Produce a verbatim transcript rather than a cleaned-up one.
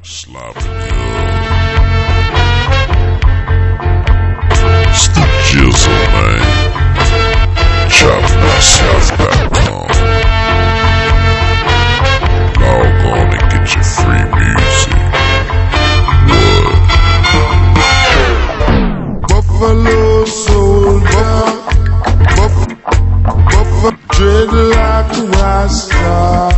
Sloppy It's the Jizzle, man. chop myself dot com. Log on and get your free music. What? Buffalo soldier, Buff, Buff, dreadlock rasta.